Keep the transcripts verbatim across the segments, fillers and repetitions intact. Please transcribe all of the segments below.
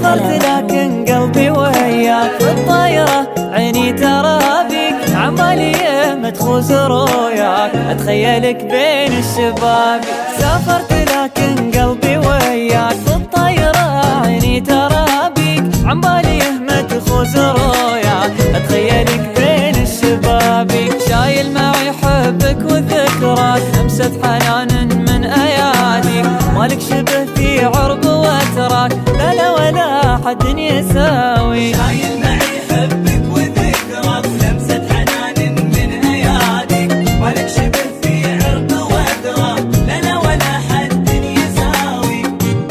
سافرت لكن قلبي وياك في الطايرة، عيني ترى بيك عمالي مدخوز رؤياك، اتخيلك بين الشباب. سافرت لكن قلبي وياك في الطايرة، عيني ترى بيك عمالي مدخوز رؤياك، اتخيلك بين الشباب. شايل معي حبك وذكراك، لمسة حنان من اياديك، مالك شبه في عرب واتراك، لا لا ولا حد يساوي. شايل معي حبك وذكراك، لمسة حنان من اياديك، مالك شبه في عرب واتراك، لا لا ولا حد يساوي.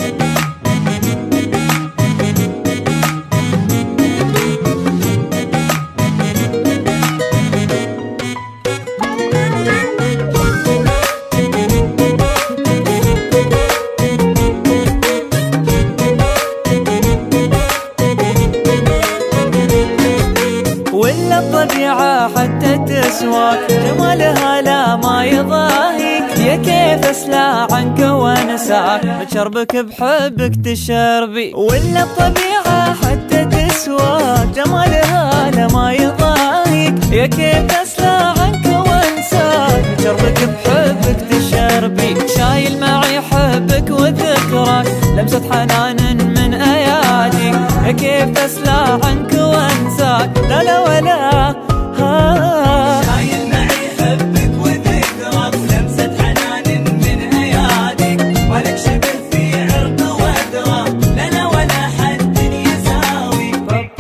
ولا الطبيعة حتى تسواك، جمالها لا ما يضاهيك، يا كيف اسلى عنك وانساك، بشربك بحبك تشربي. ولا الطبيعة حتى تسواك، جمالها لا ما يضاهيك، يا كيف اسلى عنك وانساك، بشربك بحبك تشربي. شايل معي حبك وذكراك، لمسة حنان من اياديك، يا كيف اسلى عنك وانساك، لا لا ولا ها. شايل معي حبك وذكراك، لمسة حنان من اياديك، مالك شبه في عرق وادراك، لا لا ولا حد يساوي.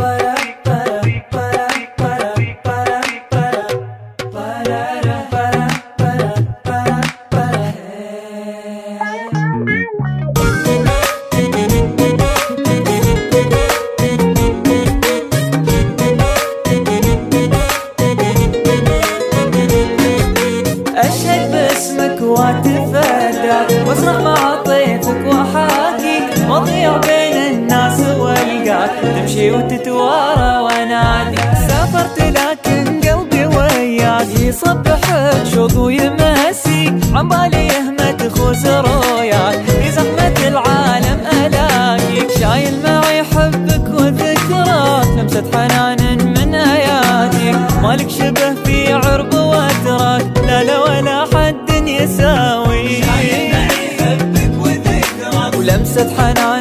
أشهد باسمك واتفاداك، واسرح مع طيفك وحاكيك، واضيع بين الناس والقاك، تمشي وتتوارى واناديك. سافرت لكن قلبي وياك، يصبحك شوق ويمسيك، عمالي يهمة خوز رؤياك، في زحمة العالم ألاقيك. شايل معي حبك وذكراك، لمسة حنان من أياديك، مالك شبه في عرب واتراك، لا لا ولا حد يساوي. شايل معي حبك وذكراك، ولمسة حنان